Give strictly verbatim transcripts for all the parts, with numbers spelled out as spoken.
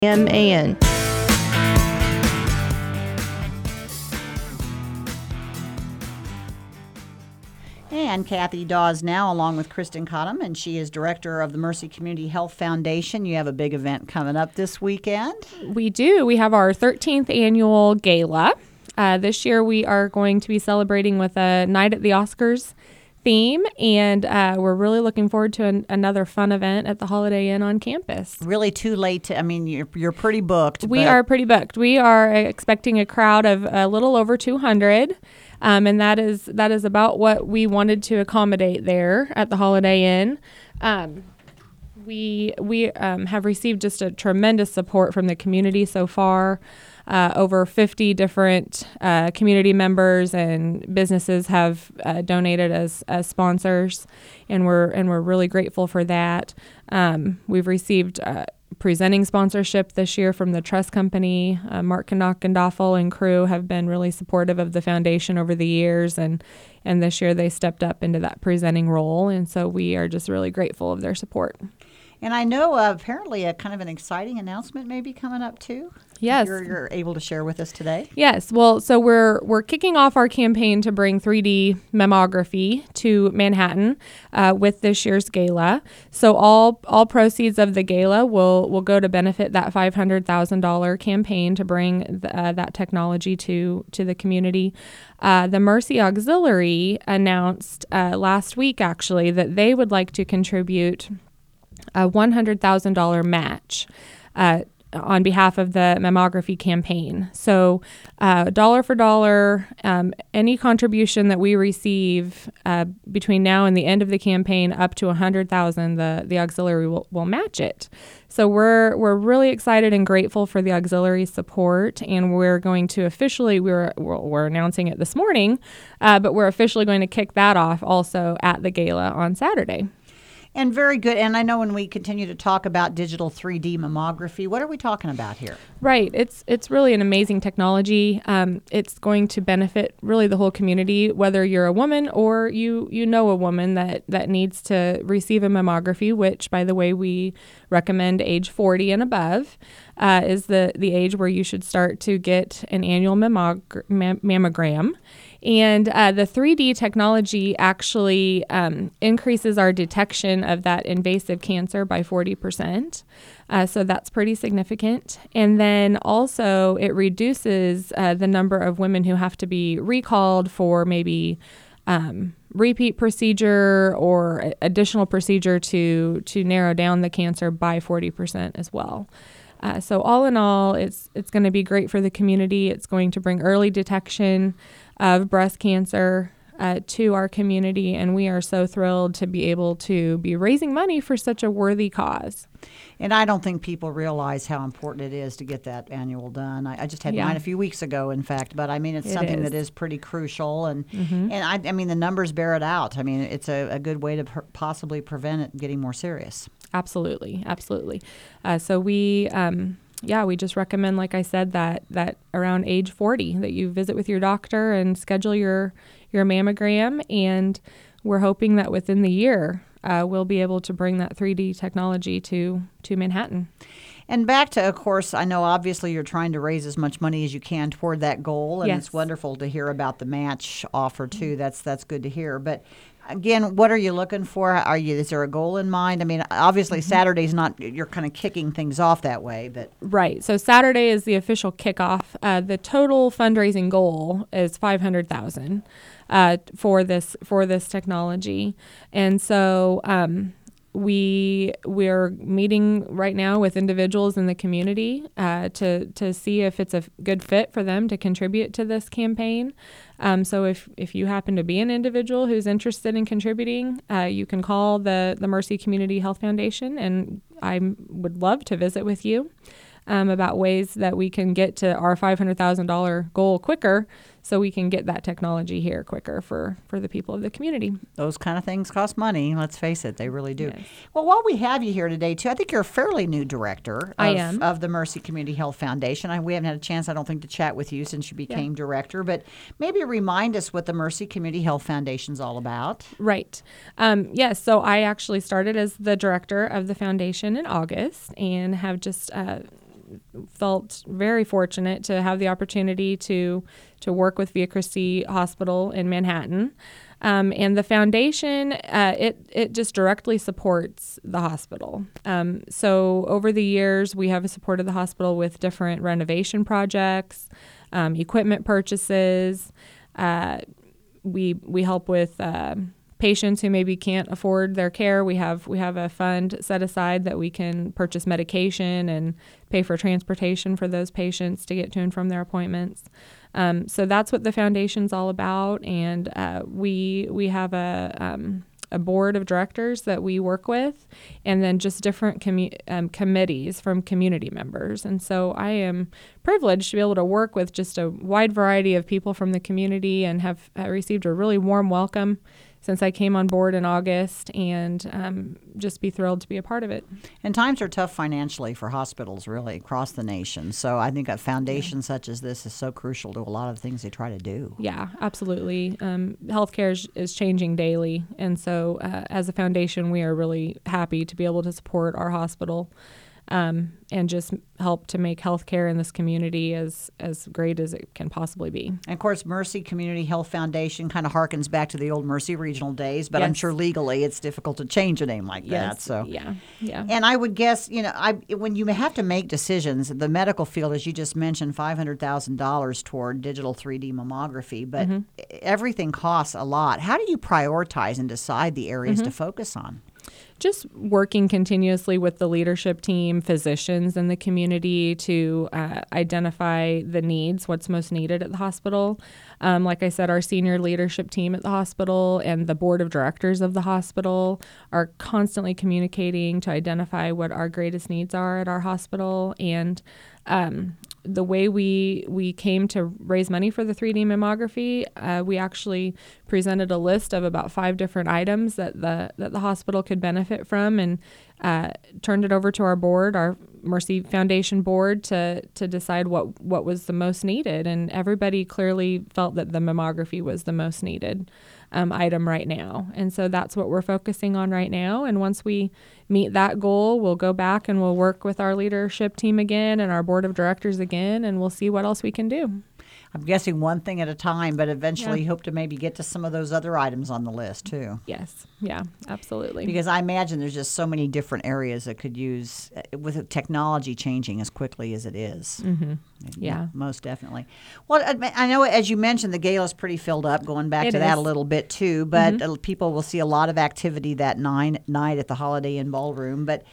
M A N. And Kathy Dawes now, along with Kristen Cottom, and she is director of the Mercy Community Health Foundation. You have a big event coming up this weekend. We do. We have our thirteenth annual gala. Uh, this year we are going to be celebrating with a Night at the Oscars theme, and uh, we're really looking forward to an, another fun event at the Holiday Inn on campus. Really too late to, I mean, you're, you're pretty booked. We are pretty booked. We are expecting a crowd of a little over two hundred. Um, and that is that is about what we wanted to accommodate there at the Holiday Inn. Um, we we um, have received just a tremendous support from the community so far. Uh, over fifty different uh, community members and businesses have uh, donated as, as sponsors, and we're and we're really grateful for that. Um, we've received uh, presenting sponsorship this year from the Trust Company. Uh, Mark Knockendorfel and crew have been really supportive of the foundation over the years, and and this year they stepped up into that presenting role, and so we are just really grateful of their support. And I know uh, apparently a kind of an exciting announcement may be coming up too. Yes. You're, you're able to share with us today. Yes. Well, so we're we're kicking off our campaign to bring three D mammography to Manhattan uh, with this year's gala. So all all proceeds of the gala will will go to benefit that five hundred thousand dollars campaign to bring the, uh, that technology to to the community. Uh, the Mercy Auxiliary announced uh, last week actually that they would like to contribute a one hundred thousand dollars match uh, on behalf of the mammography campaign. So uh, dollar for dollar, um, any contribution that we receive uh, between now and the end of the campaign up to one hundred thousand dollars, the, the auxiliary will, will match it. So we're we're really excited and grateful for the auxiliary support, and we're going to officially, we're we're, we're announcing it this morning, uh, but we're officially going to kick that off also at the gala on Saturday. And very good. And I know when we continue to talk about digital three D mammography, what are we talking about here? Right. It's it's really an amazing technology. Um, it's going to benefit really the whole community, whether you're a woman or you you know a woman that, that needs to receive a mammography, which, by the way, we recommend age forty and above uh, is the, the age where you should start to get an annual mammog- mam- mammogram. And uh, the three D technology actually um, increases our detection of that invasive cancer by forty percent. Uh, so that's pretty significant. And then also it reduces uh, the number of women who have to be recalled for maybe um, repeat procedure or additional procedure to, to narrow down the cancer by forty percent as well. Uh, so all in all, it's it's going to be great for the community. It's going to bring early detection of breast cancer uh, to our community, and we are so thrilled to be able to be raising money for such a worthy cause. And I don't think people realize how important it is to get that annual done. I, I just had Yeah. mine a few weeks ago, in fact, but I mean, it's It something is. that is pretty crucial. And Mm-hmm. and I, I mean, the numbers bear it out. I mean, it's a, a good way to per- possibly prevent it getting more serious. Absolutely, absolutely. Uh, so we, um, yeah, we just recommend, like I said, that that around age forty that you visit with your doctor and schedule your your mammogram, and we're hoping that within the year uh, we'll be able to bring that three D technology to to Manhattan. And back to, of course, I know obviously you're trying to raise as much money as you can toward that goal, and Yes. it's wonderful to hear about the match offer too. That's that's good to hear. But again, what are you looking for? Are you is there a goal in mind? I mean, obviously Mm-hmm. Saturday's not. You're kind of kicking things off that way, but Right. So Saturday is the official kickoff. Uh, the total fundraising goal is five hundred thousand uh, for this for this technology, and so um, we we're meeting right now with individuals in the community uh, to to see if it's a good fit for them to contribute to this campaign. Um, so if if you happen to be an individual who's interested in contributing, uh, you can call the the Mercy Community Health Foundation, and I would love to visit with you um, about ways that we can get to our five hundred thousand dollars goal quicker, so we can get that technology here quicker for, for the people of the community. those kind of things cost money. Let's face it, they really do. Yes. Well, while we have you here today, too, I think you're a fairly new director of, I am. of the Mercy Community Health Foundation. I, we haven't had a chance, I don't think, to chat with you since you became director, but maybe remind us what the Mercy Community Health Foundation is all about. Right. Um, yes. So I actually started as the director of the foundation in August and have just uh, felt very fortunate to have the opportunity to to work with Via Christi Hospital in Manhattan. Um, and the foundation, uh, it it just directly supports the hospital. Um, so over the years, we have supported the hospital with different renovation projects, um, equipment purchases. Uh, we we help with uh, patients who maybe can't afford their care. We have we have a fund set aside that we can purchase medication and pay for transportation for those patients to get to and from their appointments. Um, so that's what the foundation's all about, and uh, we we have a um, a board of directors that we work with, and then just different commu- um, committees from community members. And so I am privileged to be able to work with just a wide variety of people from the community, and have uh, received a really warm welcome since I came on board in August, and um, just be thrilled to be a part of it. And times are tough financially for hospitals, really, across the nation. So I think a foundation yeah. such as this is so crucial to a lot of the things they try to do. Yeah, absolutely. Um, healthcare is, is changing daily. And so uh, as a foundation, we are really happy to be able to support our hospital um, and just help to make healthcare in this community as, as great as it can possibly be. And of course, Mercy Community Health Foundation kind of harkens back to the old Mercy Regional days, but yes. I'm sure legally it's difficult to change a name like yes. that. So yeah, yeah. And I would guess, you know, I when you have to make decisions, the medical field, as you just mentioned, five hundred thousand dollars toward digital three D mammography, but mm-hmm. everything costs a lot. How do you prioritize and decide the areas mm-hmm. to focus on? Just working continuously with the leadership team, physicians in the community to uh, identify the needs, what's most needed at the hospital. Um, like I said, our senior leadership team at the hospital and the board of directors of the hospital are constantly communicating to identify what our greatest needs are at our hospital. And um, the way we we came to raise money for the three D mammography, uh, we actually presented a list of about five different items that the that the hospital could benefit from, and uh, turned it over to our board, our Mercy Foundation board, to to decide what what was the most needed. And everybody clearly felt that the mammography was the most needed um, item right now. And so that's what we're focusing on right now. And once we meet that goal, we'll go back and we'll work with our leadership team again and our board of directors again, and we'll see what else we can do. I'm guessing one thing at a time, but eventually yeah. hope to maybe get to some of those other items on the list too. Yes. Yeah, absolutely. Because I imagine there's just so many different areas that could use, with technology changing as quickly as it is. Mm-hmm. Yeah. Most definitely. Well, I know, as you mentioned, the gala is pretty filled up, going back it to is. that a little bit too, but mm-hmm. people will see a lot of activity that nine, night at the Holiday Inn Ballroom. But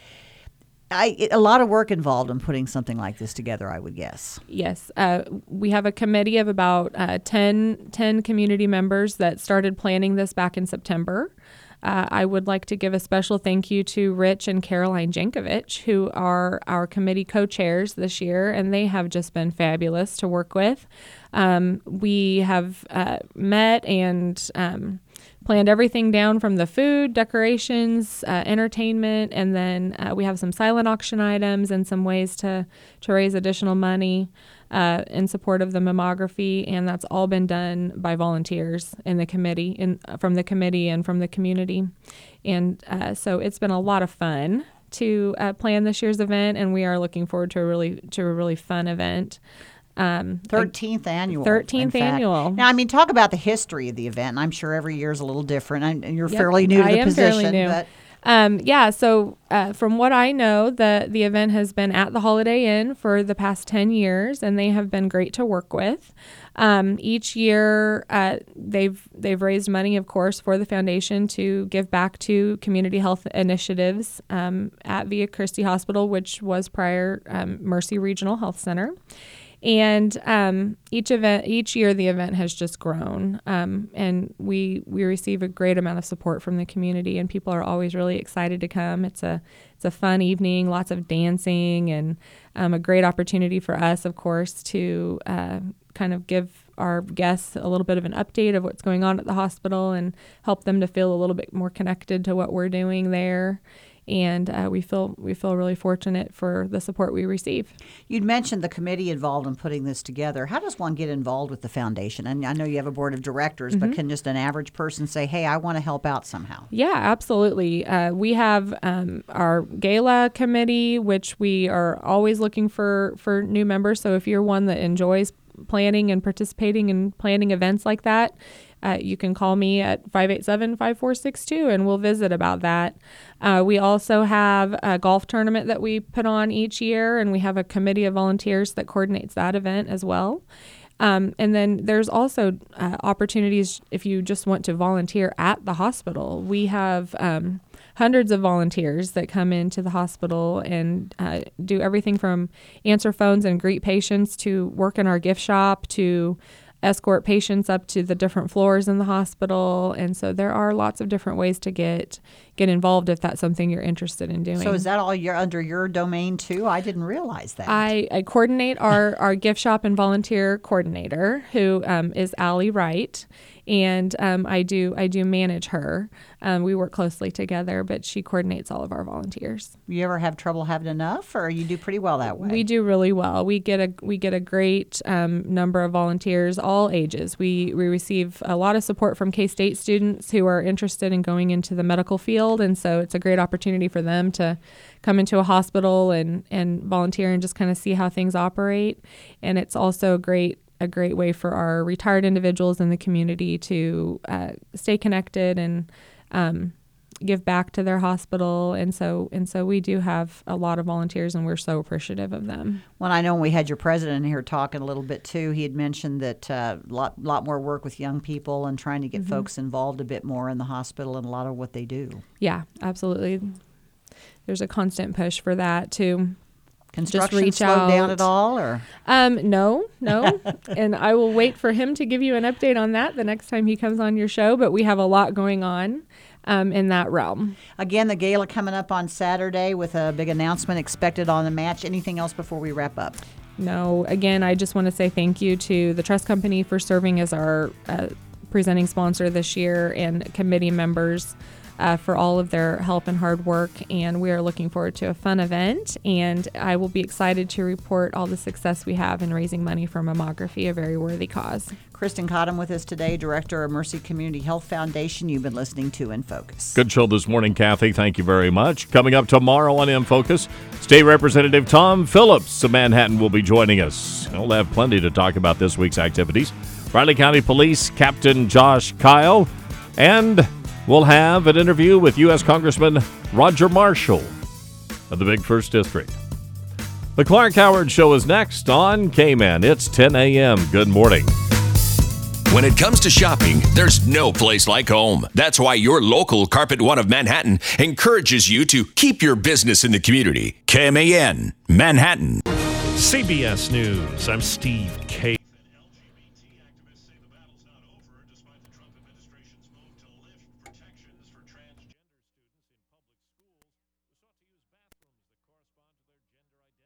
I, it, a lot of work involved in putting something like this together, I would guess. Yes. Uh, we have a committee of about uh, ten, ten community members that started planning this back in September. Uh, I would like to give a special thank you to Rich and Caroline Jankovich, who are our committee co-chairs this year, and they have just been fabulous to work with. Um, we have uh, met and um, planned everything down from the food, decorations, uh, entertainment, and then uh, we have some silent auction items and some ways to, to raise additional money uh, in support of the mammography, and that's all been done by volunteers in the committee, in, from the committee and from the community. And uh, so it's been a lot of fun to uh, plan this year's event, and we are looking forward to a really to a really fun event. Um, thirteenth annual. thirteenth annual. Now, I mean, talk about the history of the event. I'm sure every year is a little different, and you're yep. fairly new to I the am position. Fairly new. But um, yeah, so uh, from what I know, the the event has been at the Holiday Inn for the past ten years, and they have been great to work with. Um, each year, uh, they've they've raised money, of course, for the foundation to give back to community health initiatives um, at Via Christi Hospital, which was prior um, Mercy Regional Health Center. And um, each event, each year, the event has just grown, um, and we we receive a great amount of support from the community, and people are always really excited to come. It's a it's a fun evening, lots of dancing, and um, a great opportunity for us, of course, to uh, kind of give our guests a little bit of an update of what's going on at the hospital and help them to feel a little bit more connected to what we're doing there. and uh, we feel we feel really fortunate for the support we receive. You'd mentioned the committee involved in putting this together. How does one get involved with the foundation? And I know you have a board of directors, mm-hmm. but can just an average person say, hey, I want to help out somehow? Yeah, absolutely. Uh, we have um, our gala committee, which we are always looking for, for new members. So if you're one that enjoys planning and participating in planning events like that, Uh, you can call me at five eight seven, five four six two and we'll visit about that. Uh, we also have a golf tournament that we put on each year, and we have a committee of volunteers that coordinates that event as well. Um, and then there's also uh, opportunities if you just want to volunteer at the hospital. We have um, hundreds of volunteers that come into the hospital and uh, do everything from answer phones and greet patients to work in our gift shop to escort patients up to the different floors in the hospital. And so there are lots of different ways to get get involved if that's something you're interested in doing. So is that all you're under your domain too? I didn't realize that. I, I coordinate our, our gift shop and volunteer coordinator, who um, is Allie Wright. And um, I do I do manage her. Um, we work closely together, but she coordinates all of our volunteers. You ever have trouble having enough, or you do pretty well that way? We do really well. We get a we get a great um, number of volunteers, all ages. We we receive a lot of support from K-State students who are interested in going into the medical field, and so it's a great opportunity for them to come into a hospital and, and volunteer and just kind of see how things operate. And it's also great. a great way for our retired individuals in the community to uh, stay connected and um, give back to their hospital. And so and so we do have a lot of volunteers, and we're so appreciative of them. Well, I know when we had your president here talking a little bit too, he had mentioned that a uh, lot, lot more work with young people and trying to get mm-hmm. folks involved a bit more in the hospital and a lot of what they do. Yeah, absolutely. There's a constant push for that too. Construction just reach slowed out. down at all, or um, no, no, and I will wait for him to give you an update on that the next time he comes on your show. But we have a lot going on um, in that realm. Again, the gala coming up on Saturday with a big announcement expected on the match. Anything else before we wrap up? No. Again, I just want to say thank you to the Trust Company for serving as our uh, presenting sponsor this year, and committee members Uh, for all of their help and hard work, and we are looking forward to a fun event, and I will be excited to report all the success we have in raising money for mammography, a very worthy cause. Kristen Cottom with us today, Director of Mercy Community Health Foundation. You've been listening to In Focus. Good show this morning, Kathy. Thank you very much. Coming up tomorrow on In Focus, State Representative Tom Phillips of Manhattan will be joining us. We'll have plenty to talk about this week's activities. Riley County Police Captain Josh Kyle, and we'll have an interview with U S Congressman Roger Marshall of the Big First District. The Clark Howard Show is next on K-Man. It's ten a.m. Good morning. When it comes to shopping, there's no place like home. That's why your local Carpet One of Manhattan encourages you to keep your business in the community. K M A N, Manhattan. C B S News, I'm Steve K.